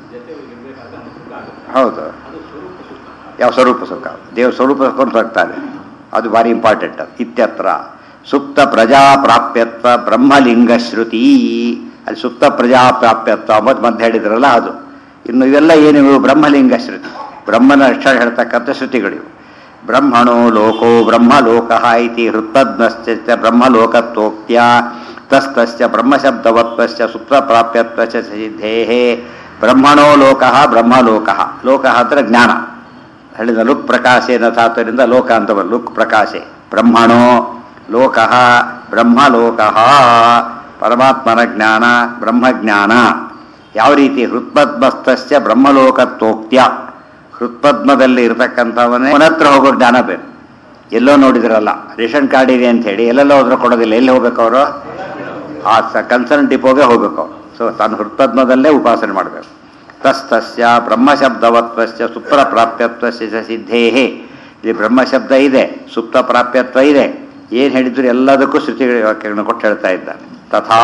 ಹೌದು. ಯಾವ ಸ್ವರೂಪ ಸುಖ, ದೇವ್ರ ಸ್ವರೂಪ ಸುಖ ಹೋಗ್ತಾನೆ, ಅದು ಭಾರಿ ಇಂಪಾರ್ಟೆಂಟ್. ಇತ್ಯತ್ರ ಸುಪ್ತ ಪ್ರಜಾಪ್ರಾಪ್ಯತ್ವ ಬ್ರಹ್ಮಲಿಂಗ ಶ್ರುತಿ. ಅಲ್ಲಿ ಸುಪ್ತ ಪ್ರಜಾಪ್ರಾಪ್ಯತ್ವ ಮತ್ತು ಮಧ್ಯ ಹೇಳಿದ್ರಲ್ಲ ಅದು. ಇನ್ನು ಇವೆಲ್ಲ ಏನಿವು ಬ್ರಹ್ಮಲಿಂಗ ಶ್ರುತಿ, ಬ್ರಹ್ಮನ ಅಕ್ಷರ ಹೇಳ್ತಕ್ಕಂಥ ಶ್ರುತಿಗಳಿವು. ಬ್ರಹ್ಮಣೋ ಲೋಕೋ ಬ್ರಹ್ಮಲೋಕ ಇತಿ ಹೃತ್ಪದ್ಮಶ್ಚ ಬ್ರಹ್ಮಲೋಕತ್ವೋಕ್ತ್ಯ ತಸ್ತಸ್ಯ ಬ್ರಹ್ಮಶಬ್ದವತ್ವಸ್ಯ ಸುಪ್ತಪ್ರಾಪ್ಯತ್ವಚ ಸಿದ್ಧೇಃ. ಬ್ರಹ್ಮಣೋ ಲೋಕ ಬ್ರಹ್ಮಲೋಕ. ಲೋಕ ಅಂದರೆ ಜ್ಞಾನ ಹೇಳಿದ ಲುಕ್ ಪ್ರಕಾಶೇನ ಧಾತುವಿನಿಂದ ಲೋಕ ಅಂತ ಬರ್ ಲುಕ್ ಪ್ರಕಾಶೆ. ಬ್ರಹ್ಮಣೋ ಲೋಕ ಬ್ರಹ್ಮಲೋಕ, ಪರಮಾತ್ಮನ ಜ್ಞಾನ ಬ್ರಹ್ಮಜ್ಞಾನ. ಯಾವ ರೀತಿ ಹೃತ್ಪದ್ಮಸ್ತಸ್ಯ ಬ್ರಹ್ಮಲೋಕತ್ವೋಕ್ತ್ಯ, ಹೃತ್ಪದ್ಮದಲ್ಲಿ ಇರತಕ್ಕಂಥವನೇ ಅವನತ್ರ ಹೋಗೋ ಜ್ಞಾನ ಬೇಕು. ಎಲ್ಲೋ ನೋಡಿದ್ರಲ್ಲ ರೇಷನ್ ಕಾರ್ಡ್ ಇದೆ ಅಂತ ಹೇಳಿ ಎಲ್ಲೆಲ್ಲೋ ಹೋದ್ರೆ ಕೊಡೋದಿಲ್ಲ. ಎಲ್ಲಿ ಹೋಗ್ಬೇಕು ಅವರು, ಆ ಕನ್ಸರ್ನ್ ಡಿಪೋಗೆ ಹೋಗ್ಬೇಕು. ಸೊ ತಾನು ಹೃತ್ಪದ್ಮದಲ್ಲೇ ಉಪಾಸನೆ ಮಾಡಬೇಕು. ತಸ್ತಸ್ಯ ಬ್ರಹ್ಮಶಬ್ದವತ್ವಸ್ಯ ಸುಪ್ತ ಪ್ರಾಪ್ಯತ್ವಸ್ಯ ಸಿದ್ಧೇಹೇ. ಇಲ್ಲಿ ಬ್ರಹ್ಮಶಬ್ದ ಇದೆ, ಸುಪ್ತ ಪ್ರಾಪ್ಯತ್ವ ಇದೆ. ಏನು ಹೇಳಿದ್ರು ಎಲ್ಲದಕ್ಕೂ ಶ್ರುತಿಗಳ ವಾಕ್ಯಗಳನ್ನು ಕೊಟ್ಟು ಹೇಳ್ತಾ ಇದ್ದಾನೆ. ತಥಾ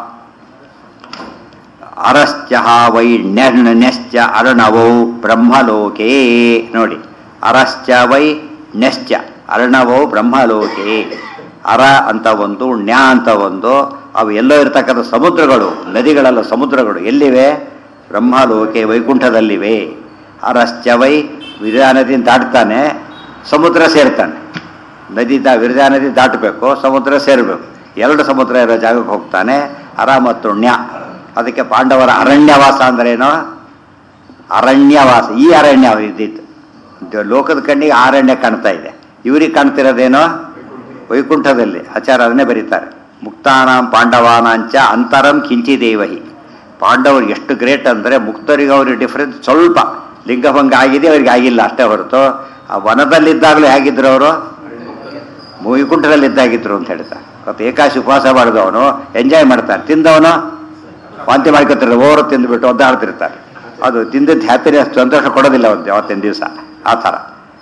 ಅರಶ್ಚ ವೈ ನ್ಯಶ್ಚ ಅರ್ಣವೋ ಬ್ರಹ್ಮಲೋಕೆ. ನೋಡಿ, ಅರಶ್ಚ ವೈ ನ್ಯಶ್ಚ ಅರ್ಣವೋ ಬ್ರಹ್ಮಲೋಕೆ. ಅರ ಅಂತ ಒಂದು, ಣ್ಯ ಅಂತ ಒಂದು, ಅವು ಎಲ್ಲೋ ಇರತಕ್ಕಂಥ ಸಮುದ್ರಗಳು, ನದಿಗಳೆಲ್ಲ ಸಮುದ್ರಗಳು ಎಲ್ಲಿವೆ? ಬ್ರಹ್ಮಲೋಕೆ, ವೈಕುಂಠದಲ್ಲಿವೆ. ಅರಶ್ಚ ವೈ, ವಿರಜಾ ನದಿ ದಾಟ್ತಾನೆ ಸಮುದ್ರ ಸೇರ್ತಾನೆ. ನದಿ ದಾ ವಿರಜಾ ನದಿ ದಾಟಬೇಕು, ಸಮುದ್ರ ಸೇರಬೇಕು. ಎರಡು ಸಮುದ್ರ ಇರೋ ಜಾಗಕ್ಕೆ ಹೋಗ್ತಾನೆ. ಅರ ಮತ್ತು ಣ್ಯ. ಅದಕ್ಕೆ ಪಾಂಡವರ ಅರಣ್ಯವಾಸ ಅಂದ್ರೇನು? ಅರಣ್ಯವಾಸ. ಈ ಅರಣ್ಯ ಇದ್ದಿತ್ತು ಲೋಕದ ಕಣ್ಣಿಗೆ ಅರಣ್ಯ ಕಾಣ್ತಾ ಇದೆ, ಇವ್ರಿಗೆ ಕಾಣ್ತಿರೋದೇನೋ ವೈಕುಂಠದಲ್ಲಿ. ಆಚಾರ ಅದನ್ನೇ ಬರೀತಾರೆ, ಮುಕ್ತಾನಾಂ ಪಾಂಡವಾನಾಂಚ ಅಂತರಂ ಕಿಂಚಿದೇವಹಿ. ಪಾಂಡವರು ಎಷ್ಟು ಗ್ರೇಟ್ ಅಂದರೆ ಮುಕ್ತರಿಗೆ ಅವ್ರಿಗೆ ಡಿಫ್ರೆನ್ಸ್ ಸ್ವಲ್ಪ ಲಿಂಗಭಂಗ ಆಗಿದೆ, ಅವ್ರಿಗೆ ಆಗಿಲ್ಲ ಅಷ್ಟೇ ಹೊರತು ಆ ವನದಲ್ಲಿದ್ದಾಗಲೂ ಹೇಗಿದ್ರು ಅವರು? ವೈಕುಂಠದಲ್ಲಿದ್ದಾಗಿದ್ರು ಅಂತ ಹೇಳ್ತಾರೆ. ಮತ್ತು ಏಕಾಶಿ ಉಪವಾಸ ಮಾಡಿದವನು ಎಂಜಾಯ್ ಮಾಡ್ತಾರೆ, ತಿಂದವನು ವಾಂತಿ ಮಾಡ್ಕೊತಾರೆ, ಓವರು ತಿಂದುಬಿಟ್ಟು ಒದ್ದಾಡ್ತಿರ್ತಾರೆ. ಅದು ತಿಂದಿದ್ದು ಹ್ಯಾಪಿನೆಸ್, ಸಂತೋಷ ಕೊಡೋದಿಲ್ಲ ಒಂದು ಅವತ್ತಿನ ದಿವಸ. ಆ ಥರ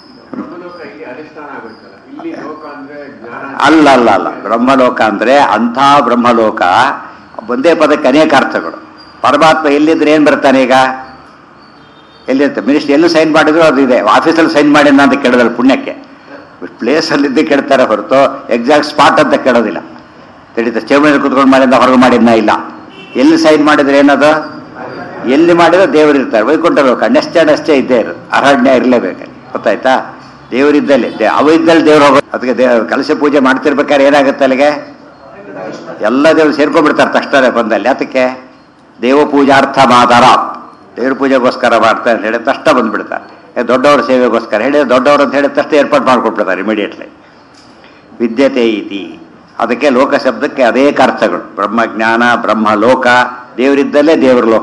ಅಲ್ಲ ಅಲ್ಲ ಅಲ್ಲ ಬ್ರಹ್ಮಲೋಕ ಅಂದರೆ ಅಂಥ ಬ್ರಹ್ಮಲೋಕ. ಒಂದೇ ಪದಕ್ಕೆ ಅನೇಕ ಅರ್ಥಗಳು. ಪರಮಾತ್ಮ ಎಲ್ಲಿದ್ರೆ ಏನು ಬರ್ತಾನೆ? ಈಗ ಎಲ್ಲಿರುತ್ತೆ? ಮಿನಿಸ್ಟರ್ ಎಲ್ಲೂ ಸೈನ್ ಮಾಡಿದ್ರು ಅದು ಇದೆ, ಆಫೀಸಲ್ಲಿ ಸೈನ್ ಮಾಡಿದ್ನ ಅಂತ ಕೇಳಿದ್ರೆ ಪುಣ್ಯಕ್ಕೆ ಪ್ಲೇಸಲ್ಲಿದ್ದು ಕೇಳ್ತಾರೆ ಹೊರತು ಎಕ್ಸಾಕ್ಟ್ ಸ್ಪಾಟ್ ಅಂತ ಕೇಳೋದಿಲ್ಲ. ತಿಳಿತ ಚೇಂಬರಲ್ಲಿ ಕುತ್ಕೊಂಡು ಮಾಡಿದ್ನ ಹೊರಗೆ ಮಾಡಿದ್ನ ಇಲ್ಲ. ಎಲ್ಲಿ ಸೈನ್ ಮಾಡಿದ್ರೆ ಏನದು? ಎಲ್ಲಿ ಮಾಡಿದ್ರೆ ದೇವರು ಇರ್ತಾರೆ. ವೈಕುಂಠ ಲೋಕ ನೆಷ್ಟೇ ನೆಷ್ಟೇ ಇದ್ದೇ ಇರು, ಅರಣ್ಯ ಇರಲೇಬೇಕು. ಗೊತ್ತಾಯ್ತಾ? ದೇವರಿದ್ದಲ್ಲಿ ದೇ ಅವ ಇದ್ದಲ್ಲಿ ದೇವ್ರು ಹೋಗೋ. ಅದಕ್ಕೆ ದೇವ ಕಲಶ ಪೂಜೆ ಮಾಡ್ತಿರ್ಬೇಕಾದ್ರೆ ಏನಾಗುತ್ತೆ ಅಲ್ಲಿಗೆ? ಎಲ್ಲ ದೇವರು ಸೇರ್ಕೊಂಡ್ಬಿಡ್ತಾರೆ ತಕ್ಷಣ ಬಂದಲ್ಲಿ. ಅದಕ್ಕೆ ದೇವ ಪೂಜಾರ್ಥ ಮಾದಾರ, ದೇವ್ರ ಪೂಜೆಗೋಸ್ಕರ ಮಾಡ್ತಾರೆ ಅಂತ ಹೇಳಿ ತಕ್ಷಣ ಬಂದ್ಬಿಡ್ತಾರೆ. ದೊಡ್ಡವ್ರ ಸೇವೆಗೋಸ್ಕರ ಹೇಳಿ ದೊಡ್ಡವರು ಅಂತ ಹೇಳಿ ತಕ್ಷಣ ಏರ್ಪಾಡು ಮಾಡ್ಕೊಟ್ಬಿಡ್ತಾರೆ ಇಮಿಡಿಯೇಟ್ಲಿ. ವಿದ್ಯತೆ ಇತಿ. ಅದಕ್ಕೆ ಲೋಕ ಶಬ್ದಕ್ಕೆ ಅನೇಕ ಅರ್ಥಗಳು. ಬ್ರಹ್ಮಜ್ಞಾನ, ಬ್ರಹ್ಮಲೋಕ, ದೇವರಿದ್ದಲ್ಲೇ ದೇವ್ರ ಲೋಕ.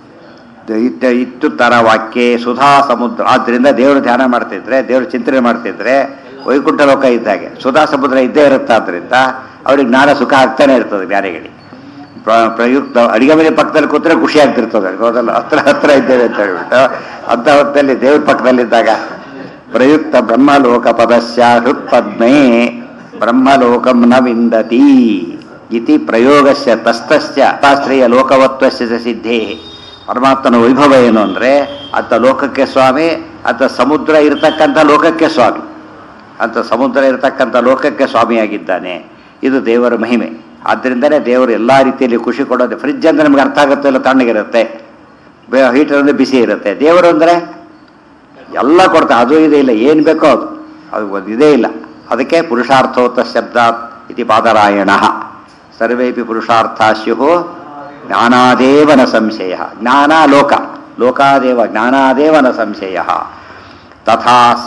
ಇತ್ತ ಇತ್ತು ತರ ವಾಕ್ಯ ಸುಧಾ ಸಮುದ್ರ. ಆದ್ದರಿಂದ ದೇವರು ಧ್ಯಾನ ಮಾಡ್ತಿದ್ರೆ, ದೇವರು ಚಿಂತನೆ ಮಾಡ್ತಿದ್ರೆ ವೈಕುಂಠ ಲೋಕ ಇದ್ದಾಗೆ ಸುಧಾ ಸಮುದ್ರ ಇದ್ದೇ ಇರುತ್ತೆ. ಆದ್ದರಿಂದ ಅವ್ರಿಗೆ ಜ್ಞಾನ ಸುಖ ಆಗ್ತಾನೆ ಇರ್ತದೆ. ಜ್ಞಾನಿಗಳಿಗೆ ಪ್ರಯುಕ್ತ ಅಡಿಗೆ ಮನೆ ಪಕ್ಕದಲ್ಲಿ ಕೂತ್ರೆ ಖುಷಿ ಆಗ್ತಿರ್ತದೆ. ಹೌದಲ್ಲ, ಹತ್ರ ಹತ್ರ ಇದ್ದೇವೆ ಅಂತ ಹೇಳ್ಬಿಟ್ಟು ಅಂಥ ಹೊತ್ತಲ್ಲಿ ದೇವ್ರ ಪಕ್ಕದಲ್ಲಿದ್ದಾಗ ಪ್ರಯುಕ್ತ ಬ್ರಹ್ಮಲೋಕ ಪದಸ್ಯ ಹೃತ್ಪದ್ಮೇ ಬ್ರಹ್ಮಲೋಕಂ ನ ವಿಂದತಿ ಇತಿ ಪ್ರಯೋಗಸ್ಯ ತಸ್ತಸ್ಯ ತಾಶ್ರಯ ಲೋಕವತ್ವಸ್ಯ ಸಿದ್ಧೇ. ಪರಮಾತ್ಮನ ವೈಭವ ಏನು ಅಂದರೆ ಆತ ಲೋಕಕ್ಕೆ ಸ್ವಾಮಿ, ಆತ ಸಮುದ್ರ ಇರತಕ್ಕಂಥ ಲೋಕಕ್ಕೆ ಸ್ವಾಮಿ, ಅಂತ ಸಮುದ್ರ ಇರತಕ್ಕಂಥ ಲೋಕಕ್ಕೆ ಸ್ವಾಮಿಯಾಗಿದ್ದಾನೆ. ಇದು ದೇವರ ಮಹಿಮೆ. ಆದ್ದರಿಂದಲೇ ದೇವರು ಎಲ್ಲ ರೀತಿಯಲ್ಲಿ ಖುಷಿ ಕೊಡೋದು. ಫ್ರಿಜ್ ಅಂದರೆ ನಮ್ಗೆ ಅರ್ಥ ಆಗುತ್ತೆ, ಇಲ್ಲ ತಣ್ಣಗಿರುತ್ತೆ, ಹೀಟರ್ ಅಂದರೆ ಬಿಸಿ ಇರುತ್ತೆ. ದೇವರು ಅಂದರೆ ಎಲ್ಲ ಕೊಡ್ತಾ, ಅದು ಇದೇ ಇಲ್ಲ, ಏನು ಬೇಕೋ ಅದು ಅದು ಒಂದು ಇದೇ ಇಲ್ಲ. ಅದಕ್ಕೆ ಪುರುಷಾರ್ಥೋತ್ತ ಶಬ್ದ ಇತಿ ಪಾದರಾಯಣ. ಸರ್ವೇಪಿ ಪುರುಷಾರ್ಥ ಸ್ಯು ಜ್ಞಾನಾದೇವನ ಸಂಶಯ. ಜ್ಞಾನ ಲೋಕ, ಲೋಕಾದೇವ ಜ್ಞಾನಾದೇವನ ಸಂಶಯ. ತಥಾ ಸ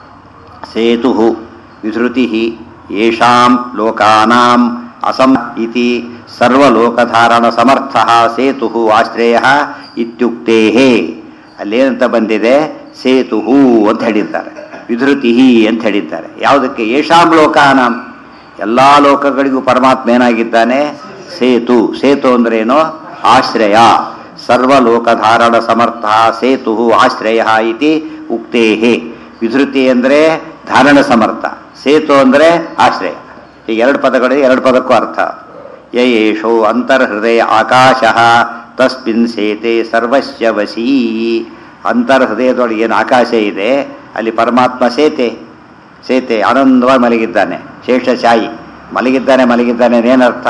ಸೇತು ವಿಧೃತಿ ಯೇಷಾಂ ಲೋಕಾನಾಂ ಅಸಂ ಇತಿ ಸರ್ವಲೋಕಧಾರಣ ಸಮರ್ಥ ಸೇತು ಆಶ್ರಯ ಇತ್ಯುಕ್ತೇ. ಅಲ್ಲೇನಂತ ಬಂದಿದೆ? ಸೇತು ಅಂತ ಹೇಳಿದ್ದಾರೆ, ವಿಧೃತಿ ಅಂತ ಹೇಳಿದ್ದಾರೆ. ಯಾವುದಕ್ಕೆ? ಯೇಷಾಂ ಲೋಕಾನಾಂ, ಎಲ್ಲ ಲೋಕಗಳಿಗೂ ಪರಮಾತ್ಮ ಏನಾಗಿದ್ದಾನೆ? ಸೇತು. ಸೇತು ಅಂದ್ರೇನು? ಆಶ್ರಯ. ಸರ್ವಲೋಕಧಾರಣ ಸಮರ್ಥ ಸೇತು ಆಶ್ರಯ ಇತಿ ಉಕ್ತೇ. ವಿಧೃತಿ ಅಂದರೆ ಧಾರಣ ಸಮರ್ಥ, ಸೇತು ಅಂದರೆ ಆಶ್ರಯ. ಈ ಎರಡು ಪದಗಳಿಗೆ ಎರಡು ಪದಕ್ಕೂ ಅರ್ಥ. ಯಯೇಷೋ ಅಂತರ್ಹೃದಯ ಆಕಾಶ ತಸ್ಮಿನ್ ಸೇತೆ ಸರ್ವಸ್ಯ ವಶೀ. ಅಂತರ್ಹೃದಯದೊಳಗೆ ಏನು ಆಕಾಶ ಇದೆ ಅಲ್ಲಿ ಪರಮಾತ್ಮ ಸೇತೆ. ಸೇತೆ ಆನಂದವಾಗಿ ಮಲಗಿದ್ದಾನೆ, ಶೇಷಶಾಯಿ. ಮಲಗಿದ್ದಾನೆ ಮಲಗಿದ್ದಾನೆ ಏನರ್ಥ?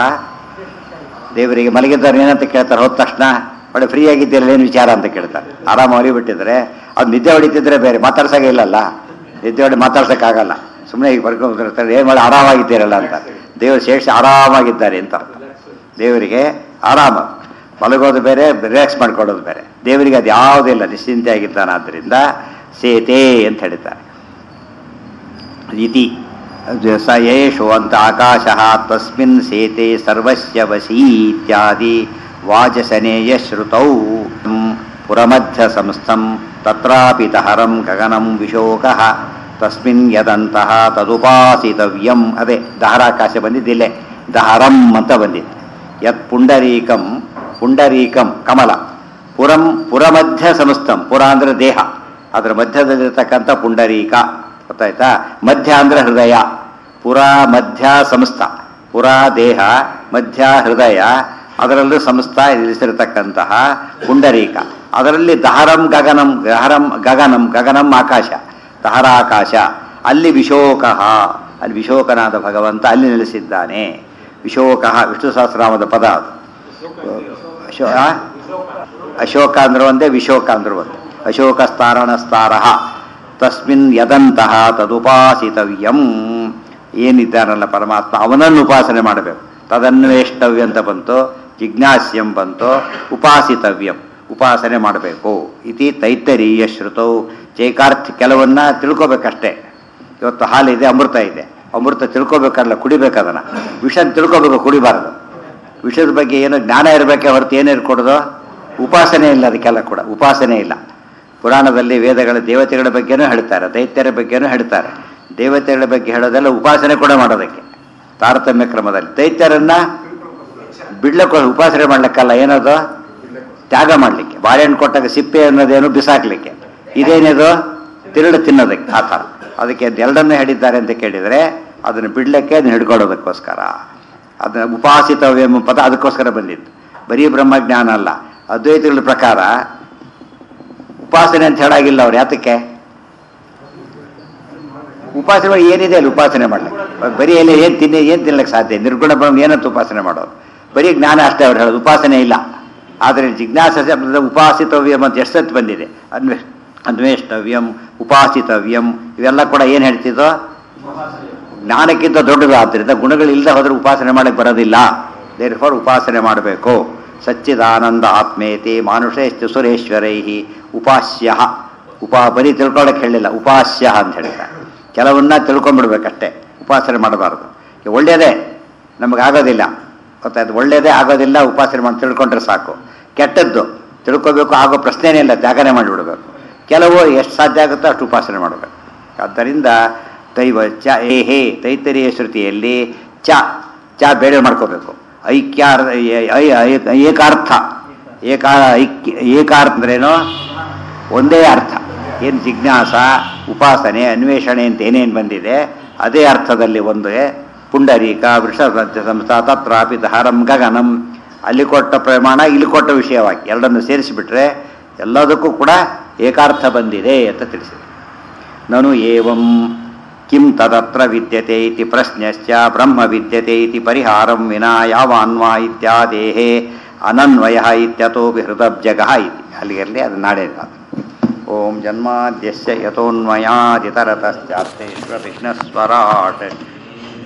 ದೇವರಿಗೆ ಮಲಗಿದ್ದಾರೆ ಏನಂತ ಕೇಳ್ತಾರೆ. ಹೋದ ತಕ್ಷಣ ಒಳ್ಳೆ ಫ್ರೀ ಆಗಿದ್ದೀರಲ್ಲ, ಏನು ವಿಚಾರ ಅಂತ ಕೇಳ್ತಾರೆ. ಆರಾಮ ಹೊಲಿಬಿಟ್ಟಿದ್ರೆ ಅದು ನಿದ್ದೆ ಹೊಡಿತಿದ್ರೆ ಬೇರೆ, ಮಾತಾಡ್ಸೋಕೆ ಇಲ್ಲಲ್ಲ, ನಿದ್ದೆ ಹೊಡಿ ಮಾತಾಡ್ಸೋಕ್ಕಾಗಲ್ಲ. ಸುಮ್ಮನೆ ಈಗ ಬರ್ಕೊಂಡಿರ್ತಾರೆ, ಏನು ಮಾಡಿ ಆರಾಮಾಗಿದ್ದೀರಲ್ಲ ಅಂತ. ದೇವರು ಶೇಷ ಆರಾಮಾಗಿದ್ದಾರೆ ಅಂತ. ದೇವರಿಗೆ ಆರಾಮ, ಮಲಗೋದು ಬೇರೆ, ರಿಲ್ಯಾಕ್ಸ್ ಮಾಡ್ಕೊಳ್ಳೋದು ಬೇರೆ. ದೇವರಿಗೆ ಅದು ಯಾವುದಿಲ್ಲ, ನಿಶ್ಚಿಂತೆ ಆಗಿದ್ದಾನೆ. ಆದ್ದರಿಂದ ಸೇತೆ ಅಂತ ಹೇಳ್ತಾರೆ. ಇತಿ ಸ ಯೇಷು ಅಂತ ಆಕಾಶ ತಸ್ಮಿನ್ ಸೇತೆ ಸರ್ವಸ್ಯ ವಶೀ ಇತ್ಯಾದಿ ವಾಚಸನೇಯ ಶ್ರುತೌ. ಪುರಮಧ್ಯ ಸಂಸ್ಥಂ ತತ್ರಾಪಿ ತಹರಂ ಗಗನಂ ವಿಶೋಕಃ ತಸ್ಮಿನ್ ಯದಂತಹ ತದುಪಾಸಿತವ್ಯಂ. ಅದೇ ದಹರಾಕಾಶ ಬಂದಿದ್ದಿಲ್ಲೇ, ದಹರಂ ಅಂತ ಬಂದಿತ್ತು. ಯತ್ ಪುಂಡರೀಕಂ, ಪುಂಡರೀಕಂ ಕಮಲ. ಪುರಂ ಪುರಮಧ್ಯ ಸಂಸ್ಥಂ, ಪುರ ಅಂದರೆ ದೇಹ, ಅದರ ಮಧ್ಯದಲ್ಲಿರ್ತಕ್ಕಂಥ ಪುಂಡರೀಕ. ಗೊತ್ತಾಯ್ತಾ? ಮಧ್ಯ ಅಂದರೆ ಹೃದಯ. ಪುರ ಮಧ್ಯ ಸಂಸ್ಥ, ಪುರಾ ದೇಹ, ಮಧ್ಯ ಹೃದಯ, ಅದರಲ್ಲೂ ಸಂಸ್ಥಾ ನಿಲ್ಲಿಸಿರತಕ್ಕಂತಹ ಪುಂಡರೀಕ, ಅದರಲ್ಲಿ ದಹರಂ ಗಗನಂ ಗಹರಂ ಗಗನಂ ಗಗನಂ ಆಕಾಶ, ದಹರಾಕಾಶ, ಅಲ್ಲಿ ವಿಶೋಕ, ಅಲ್ಲಿ ವಿಶೋಕನಾದ ಭಗವಂತ ಅಲ್ಲಿ ನೆಲೆಸಿದ್ದಾನೆ. ವಿಶೋಕ ವಿಷ್ಣು ಸಹಸ್ರನಾಮದ ಪದ ಅದು. ಅಶೋ ಅಶೋಕ ಅಂದ್ರೆ ಒಂದೇ, ವಿಶೋಕ ಅಂದ್ರೆ ಒಂದೇ. ಅಶೋಕ ಸ್ತಾರಣ ಸ್ತಾರ ತಸ್ಮಿನ್ ಯದಂತಹ ತದುಪಾಸಿತವ್ಯಂ. ಏನಿದ್ದಾನಲ್ಲ ಪರಮಾತ್ಮ ಅವನನ್ನು ಉಪಾಸನೆ ಮಾಡಬೇಕು. ತದನ್ವೇಷ್ಟವ್ಯ ಅಂತ ಬಂತು, ಜಿಜ್ಞಾಸ್ಯಂ ಬಂತು, ಉಪಾಸಿತವ್ಯಂ ಉಪಾಸನೆ ಮಾಡಬೇಕು. ಇತಿ ತೈತ್ತರೀಯ ಶ್ರುತೌ. ಚೈಕಾರ್ಥಿ ಕೆಲವನ್ನ ತಿಳ್ಕೊಬೇಕಷ್ಟೇ. ಇವತ್ತು ಹಾಲಿದೆ, ಅಮೃತ ಇದೆ, ಅಮೃತ ತಿಳ್ಕೊಬೇಕಲ್ಲ, ಕುಡಿಬೇಕದನ್ನು. ವಿಷ ತಿಳ್ಕೊಬೇಕು, ಕುಡಿಬಾರ್ದು. ವಿಷದ ಬಗ್ಗೆ ಏನೋ ಜ್ಞಾನ ಇರಬೇಕೆ ಹೊರತು ಏನು ಇರ್ಕೊಡೋದು? ಉಪಾಸನೆ ಇಲ್ಲ, ಅದಕ್ಕೆಲ್ಲ ಕೂಡ ಉಪಾಸನೆ ಇಲ್ಲ. ಪುರಾಣದಲ್ಲಿ ವೇದಗಳ ದೇವತೆಗಳ ಬಗ್ಗೆನೂ ಹೇಳ್ತಾರೆ, ದೈತ್ಯರ ಬಗ್ಗೆನೂ ಹೇಳ್ತಾರೆ. ದೇವತೆಗಳ ಬಗ್ಗೆ ಹೇಳೋದೆಲ್ಲ ಉಪಾಸನೆ ಕೂಡ ಮಾಡೋದಕ್ಕೆ ತಾರತಮ್ಯ ಕ್ರಮದಲ್ಲಿ. ದೈತ್ಯರನ್ನ ಬಿಡ್ಲಕ್ಕೆ ಉಪಾಸನೆ ಮಾಡ್ಲಿಕ್ಕಲ್ಲ, ಏನದು ತ್ಯಾಗ ಮಾಡಲಿಕ್ಕೆ. ಬಾಳೆಹಣ್ಣು ಕೊಟ್ಟಾಗ ಸಿಪ್ಪೆ ಅನ್ನೋದೇನು ಬಿಸಾಕ್ಲಿಕ್ಕೆ, ಇದೇನಿದು ತಿರುಳು ತಿನ್ನೋದಕ್ಕೆ. ಆ ಥರ ಅದಕ್ಕೆ ಎರಡನ್ನೇ ಹೇಳಿದ್ದಾರೆ ಅಂತ ಕೇಳಿದರೆ ಅದನ್ನು ಬಿಡ್ಲಿಕ್ಕೆ, ಅದನ್ನು ಹಿಡ್ಕೊಳ್ಳೋದಕ್ಕೋಸ್ಕರ. ಅದನ್ನ ಉಪಾಸಿತವ್ಯ ಎಂಬ ಪದ ಅದಕ್ಕೋಸ್ಕರ ಬಂದಿತ್ತು. ಬರೀ ಬ್ರಹ್ಮಜ್ಞಾನ ಅಲ್ಲ. ಅದ್ವೈತಗಳ ಪ್ರಕಾರ ಉಪಾಸನೆ ಅಂತ ಹೇಳಾಗಿಲ್ಲ ಅವ್ರು. ಯಾತಕ್ಕೆ? ಉಪಾಸನೆ ಏನಿದೆ ಅಲ್ಲಿ ಉಪಾಸನೆ ಮಾಡ್ಲಿಕ್ಕೆ. ಬರೀ ಎಲ್ಲಿ ಏನು ತಿನ್ನಿ ಏನು ತಿನ್ಲಿಕ್ಕೆ ಸಾಧ್ಯ? ನಿರ್ಗುಣ ಬ್ರಹ್ಮ ಏನಂತ ಉಪಾಸನೆ ಮಾಡೋದು? ಬರೀ ಜ್ಞಾನ ಅಷ್ಟೇ ಅವ್ರು ಹೇಳೋದು, ಉಪಾಸನೆ ಇಲ್ಲ. ಆದರೆ ಜಿಜ್ಞಾಸ ಉಪಾಸಿತವ್ಯಂ ಅಂತ ಎಷ್ಟೊತ್ತು ಬಂದಿದೆ. ಅನ್ವೇ ಅನ್ವೇಷ್ಟವ್ಯಂ, ಉಪಾಸಿತವ್ಯಂ, ಇವೆಲ್ಲ ಕೂಡ ಏನು ಹೇಳ್ತಿದ್ದೋ ಜ್ಞಾನಕ್ಕಿಂತ ದೊಡ್ಡದು. ಆದ್ದರಿಂದ ಗುಣಗಳಿಲ್ಲದೆ ಹೋದರೆ ಉಪಾಸನೆ ಮಾಡಕ್ಕೆ ಬರೋದಿಲ್ಲ. ದೇರ್ಫೋರ್ ಉಪಾಸನೆ ಮಾಡಬೇಕು. ಸಚ್ಚಿದಾನಂದ ಆತ್ಮೇತಿ ಮಾನುಷೇಶ್ಚ ಸುರೇಶ್ವರೈ ಉಪಾಸ್ಯ. ಉಪಾ ಬರೀ ತಿಳ್ಕೊಳ್ಳೋಕೆ ಹೇಳಿಲ್ಲ, ಉಪಾಸ್ಯ ಅಂತ ಹೇಳಿದ್ದಾರೆ. ಕೆಲವನ್ನ ತಿಳ್ಕೊಂಡ್ಬಿಡ್ಬೇಕಷ್ಟೇ, ಉಪಾಸನೆ ಮಾಡಬಾರ್ದು. ಒಳ್ಳೆಯದೇ ನಮಗಾಗೋದಿಲ್ಲ, ಗೊತ್ತಾಯ್ತು, ಒಳ್ಳೆಯದೇ ಆಗೋದಿಲ್ಲ, ಉಪಾಸನೆ ಮಾಡಿ ತಿಳ್ಕೊಂಡ್ರೆ ಸಾಕು. ಕೆಟ್ಟದ್ದು ತಿಳ್ಕೊಬೇಕು ಆಗೋ ಪ್ರಶ್ನೆನೇ ಇಲ್ಲ, ತ್ಯಾಗನೆ ಮಾಡಿಬಿಡ್ಬೇಕು. ಕೆಲವು ಎಷ್ಟು ಸಾಧ್ಯ ಆಗುತ್ತೋ ಅಷ್ಟು ಉಪಾಸನೆ ಮಾಡಬೇಕು. ಆದ್ದರಿಂದ ದೈವ ಚ ಏ ಹೇ ತೈತರೀಯ ಶ್ರುತಿಯಲ್ಲಿ ಚ ಚ ಬೇಡ ಮಾಡ್ಕೋಬೇಕು. ಐಕ್ಯಾರ್ ಏಕಾರ್ಥ, ಏಕಾ ಐಕ್ಯ ಏಕಾರ್ಥ ಅಂದ್ರೇನೋ ಒಂದೇ ಅರ್ಥ. ಏನು ಜಿಜ್ಞಾಸ, ಉಪಾಸನೆ, ಅನ್ವೇಷಣೆ ಅಂತ ಏನೇನು ಬಂದಿದೆ ಅದೇ ಅರ್ಥದಲ್ಲಿ ಒಂದೇ. ಪುಂಡರೀಕ, ವೃಷಭ ಸಂಸ್ಥಾ, ತತ್ರಾಪಿ ದಹರಂ ಗಗನಂ, ಅಲ್ಲಿ ಕೊಟ್ಟ ಪ್ರಮಾಣ ಇಲ್ಲಿ ಕೊಟ್ಟ ವಿಷಯವಾಗಿ ಎರಡನ್ನು ಸೇರಿಸಿಬಿಟ್ರೆ ಎಲ್ಲದಕ್ಕೂ ಕೂಡ ಏಕಾರ್ಥ ಬಂದಿದೆ ಅಂತ ತಿಳಿಸಿದೆ. ನನು ಏವಂ ಕಿಂ ತದತ್ರ ವಿದ್ಯತೆ ಇತಿ ಪ್ರಶ್ನಶ್ಚ ಬ್ರಹ್ಮ ವಿದ್ಯತೆ ಇತಿ ಪರಿಹಾರಂ ವಿನಾ ಯಾವಾನ್ವಾ ಇತ್ಯಾದೇಹೇ ಅನನ್ವಯ ಇತ್ಯತೋಪಿ ಹೃದಬ್ಜಗಃ ಇತಿ. ಅಲ್ಲಿಗಿರಲಿ, ಅದು ನಾಳೆ. ಓಂ ಜನ್ಮಾದ್ಯಸ್ಯ ಯತೋನ್ಮಯಾದಿತರತಶ್ಚಾರ್ಥೇಶ್ವರ ವಿಘ್ನಸ್ವರಾಟ್